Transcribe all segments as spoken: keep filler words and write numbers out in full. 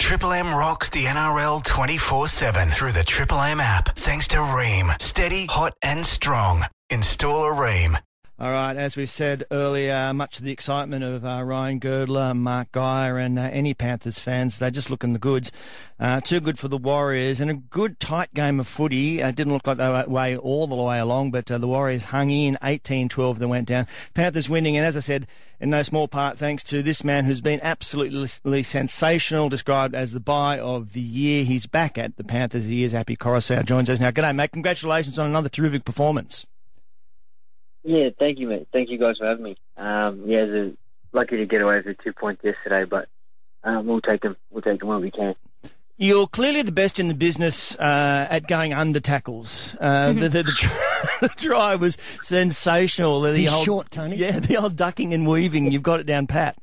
Triple M rocks the N R L twenty-four seven through the Triple M app. Thanks to Rheem. Steady, hot and strong. Install a Rheem. All right, as we've said earlier, much of the excitement of uh, Ryan Girdler, Mark Geyer and uh, any Panthers fans, they're just looking the goods. Uh, too good for the Warriors, and a good tight game of footy. Uh, didn't look like they were that way all the way along, but uh, the Warriors hung in eighteen twelve, they went down. Panthers winning, and as I said, in no small part thanks to this man who's been absolutely sensational, described as the buy of the year. He's back at the Panthers. He is Api Koroisau, joins us now. G'day, mate. Congratulations on another terrific performance. Yeah, thank you, mate. Thank you guys for having me. Um, yeah, the, lucky to get away with two points yesterday, but um, we'll take them. We'll take them when we can. You're clearly the best in the business uh, at going under tackles. Uh, mm-hmm. The, the, the, try, the try was sensational. The He's old, short, Tony. Yeah, the old ducking and weaving. You've got it down pat.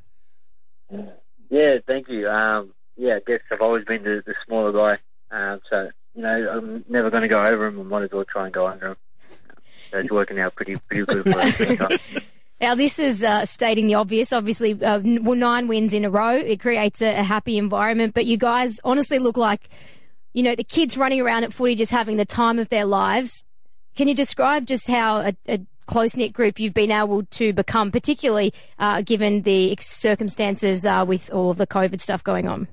Yeah, thank you. Um, yeah, I guess I've always been the, the smaller guy, um, so you know I'm never going to go over him. I might as well try and go under him. So it's working out pretty pretty good for us. Now, this is uh, stating the obvious. Obviously, uh, nine wins in a row. It creates a, a happy environment. But you guys honestly look like, you know, the kids running around at footy just having the time of their lives. Can you describe just how a, a close-knit group you've been able to become, particularly uh, given the circumstances uh, with all of the COVID stuff going on?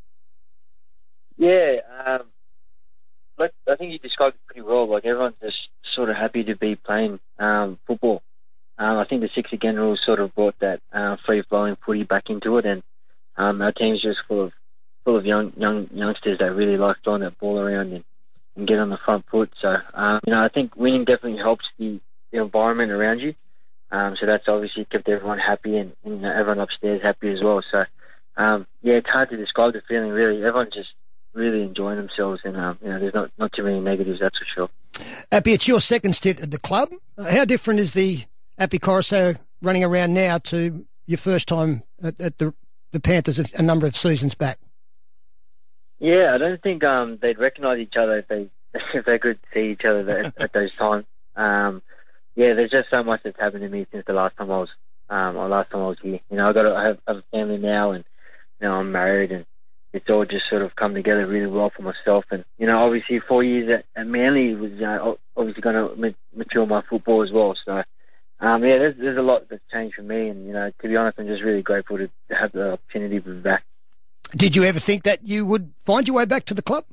Yeah, um, like, I think you described it pretty well. Like, everyone's just sort of happy to be playing um, football. Um, I think the six again rules sort of brought that uh, free-flowing footy back into it, and um, our team's just full of full of young young youngsters that really like throwing that ball around and, and get on the front foot. So, um, you know, I think winning definitely helps the, the environment around you. Um, so that's obviously kept everyone happy and, and you know, everyone upstairs happy as well. So, um, yeah, it's hard to describe the feeling, really. Everyone's just really enjoying themselves, and um, you know, there's not, not too many negatives, that's for sure. Api, it's your second stint at the club. How different is the Api Koroisau running around now to your first time at, at the, the Panthers a number of seasons back? Yeah, I don't think um, they'd recognise each other if they if they could see each other at, at those times. Um, yeah, there's just so much that's happened to me since the last time I was um, or last time I was here. You know, I got a, I have, I have a family now, and you know, I'm married, and it's all just sort of come together really well for myself. And you know, obviously, four years at, at Manly was uh, obviously going to ma- mature my football as well. So. Um, yeah, there's, there's a lot that's changed for me, and you know, to be honest, I'm just really grateful to have the opportunity to be back. Did you ever think that you would find your way back to the club?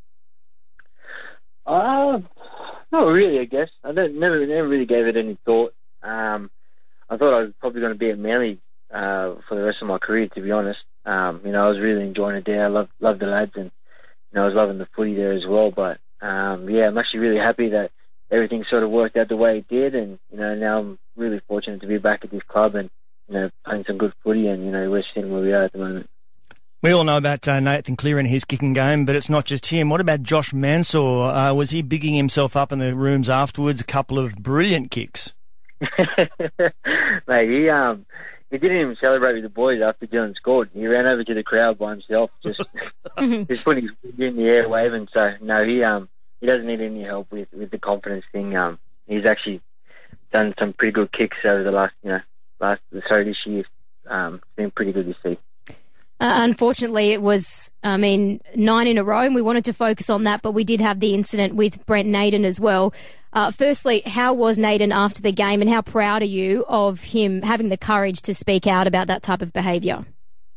Uh, not really, I guess. I don't, never never really gave it any thought. Um, I thought I was probably going to be at Manly uh, for the rest of my career, to be honest. Um, you know, I was really enjoying it there. I loved, loved the lads, and you know, I was loving the footy there as well. But um, yeah, I'm actually really happy that everything sort of worked out the way it did, and you know, now I'm really fortunate to be back at this club and you know, playing some good footy, and you know, we're sitting where we are at the moment. We all know about uh, Nathan Cleary and his kicking game, but it's not just him. What about Josh Mansour? Uh, was he bigging himself up in the rooms afterwards? A couple of brilliant kicks. Mate, he um he didn't even celebrate with the boys after Dylan scored. He ran over to the crowd by himself, just just putting his feet in the air, waving. So no, he um he doesn't need any help with, with the confidence thing. Um, he's actually done some pretty good kicks over the last you know last sorry this year. Um, it's been pretty good to see. Uh, unfortunately, it was, I mean, nine in a row, and we wanted to focus on that, but we did have the incident with Brent Naden as well. Uh, firstly, how was Naden after the game, and how proud are you of him having the courage to speak out about that type of behaviour?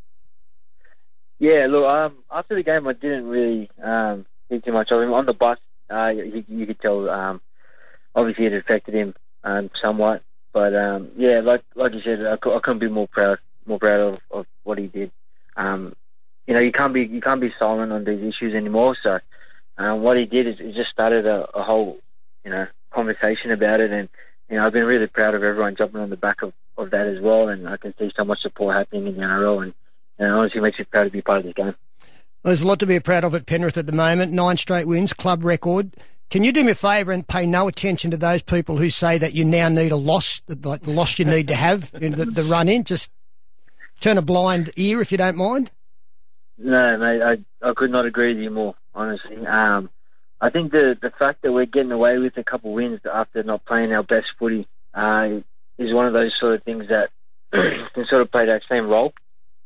Yeah, look, um, after the game, I didn't really um, think too much of him. On the bus, uh, you, you could tell, um, obviously it affected him um, somewhat, but um, yeah, like like you said, I, I couldn't be more proud, more proud of, of what he did. Um, you know, you can't be you can't be silent on these issues anymore. So, um, what he did is he just started a, a whole, you know, conversation about it, and you know, I've been really proud of everyone jumping on the back of, of that as well. And I can see so much support happening in the N R L, and, and it honestly makes me proud to be part of this game. Well, there's a lot to be proud of at Penrith at the moment. Nine straight wins, club record. Can you do me a favour and pay no attention to those people who say that you now need a loss, like the loss you need to have in the, the run in? Just turn a blind ear if you don't mind. No, mate, I, I could not agree with you more, honestly. Um, I think the the fact that we're getting away with a couple of wins after not playing our best footy uh, is one of those sort of things that can sort of play that same role.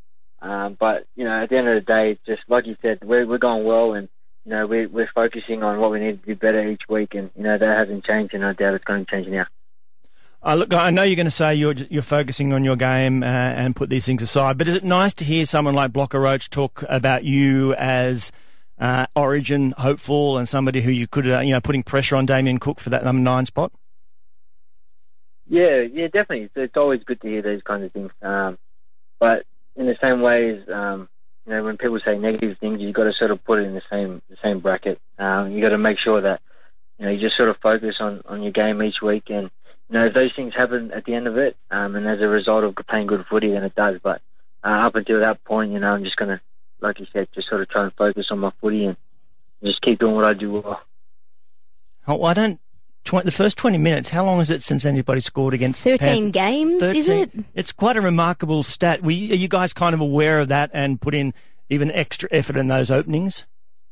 Um, but, you know, at the end of the day, just like you said, we're, we're going well, and, you know, we're, we're focusing on what we need to do better each week, and, you know, that hasn't changed, and I doubt it's going to change now. Uh, look, I know you're going to say you're you're focusing on your game uh, and put these things aside, but is it nice to hear someone like Blocker Roach talk about you as uh, Origin hopeful and somebody who you could, uh, you know, putting pressure on Damien Cook for that number nine spot? Yeah, yeah, definitely. It's, it's always good to hear those kinds of things. Um, but in the same way as, um, you know, when people say negative things, you've got to sort of put it in the same the same bracket. Um, you got to make sure that, you know, you just sort of focus on, on your game each week, and, you know, if those things happen at the end of it, um, and as a result of playing good footy, then it does. But uh, up until that point, you know, I'm just going to, like you said, just sort of try and focus on my footy and just keep doing what I do well. Oh, well, I don't... Tw- the first twenty minutes, how long is it since anybody scored against... thirteen games, thirteen is it? It's quite a remarkable stat. Were you, are you guys kind of aware of that and put in even extra effort in those openings?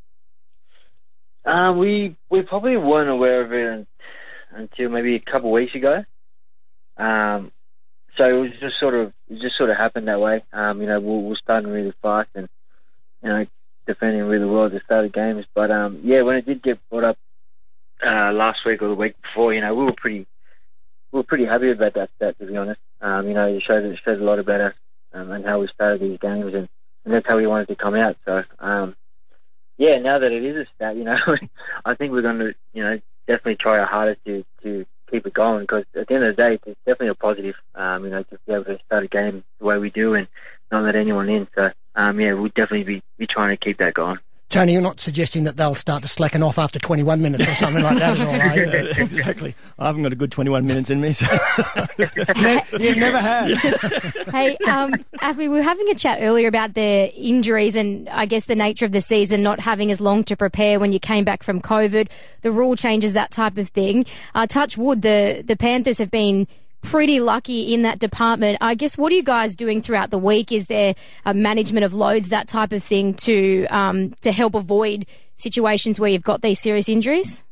Uh, we we probably weren't aware of it until maybe a couple of weeks ago. Um, so it was just sort of it just sort of happened that way. Um, you know, we we're starting really fast and, you know, defending really well at the start of games. But um, yeah, when it did get brought up uh, last week or the week before, you know, we were pretty we were pretty happy about that stat, to be honest. Um, you know, it showed it showed a lot about us um, and how we started these games, and, and that's how we wanted to come out. So um, yeah, now that it is a stat, you know, I think we're going to, you know, definitely try our hardest to, to keep it going, because at the end of the day, it's definitely a positive, um, you know, to be able to start a game the way we do and not let anyone in. So, um, yeah, we'll definitely be, be trying to keep that going. Tony, you're not suggesting that they'll start to slacken off after twenty-one minutes or something like that at all, are you? Exactly. I haven't got a good twenty-one minutes in me, so... ne- You've never had. Hey, um, Afi, we were having a chat earlier about the injuries and I guess the nature of the season, not having as long to prepare when you came back from COVID, the rule changes, that type of thing. Uh, touch wood, the, the Panthers have been pretty lucky in that department. I guess, what are you guys doing throughout the week? Is there a management of loads, that type of thing, to um, to help avoid situations where you've got these serious injuries?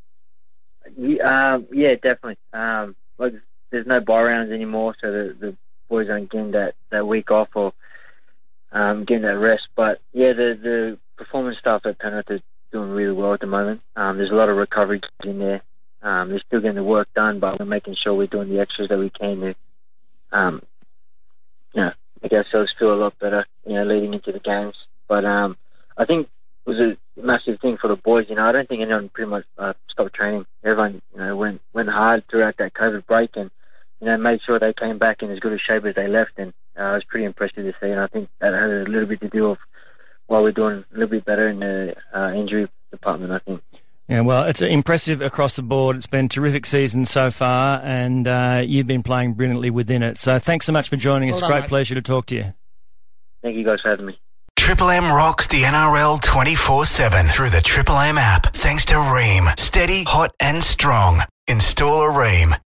Yeah, um, yeah definitely. Um, like, there's no bye rounds anymore, so the, the boys aren't getting that, that week off or um, getting that rest. But yeah, the, the performance staff at Penrith is doing really well at the moment. Um, there's a lot of recovery in there. Um, they're still getting the work done, but we're making sure we're doing the extras that we can to, um, you know, make ourselves feel a lot better, you know, leading into the games. But um, I think it was a massive thing for the boys. You know, I don't think anyone pretty much uh, stopped training. Everyone, you know, went went hard throughout that COVID break, and, you know, made sure they came back in as good a shape as they left. And uh, I was pretty impressive to see. And I think that had a little bit to do with why we're doing a little bit better in the uh, injury department, I think. Yeah, well, it's impressive across the board. It's been a terrific season so far, and uh, you've been playing brilliantly within it. So thanks so much for joining us. Well done, Great mate. pleasure to talk to you. Thank you guys for having me. Triple M rocks the N R L twenty-four seven through the Triple M app. Thanks to Ream. Steady, hot and strong. Install a Ream.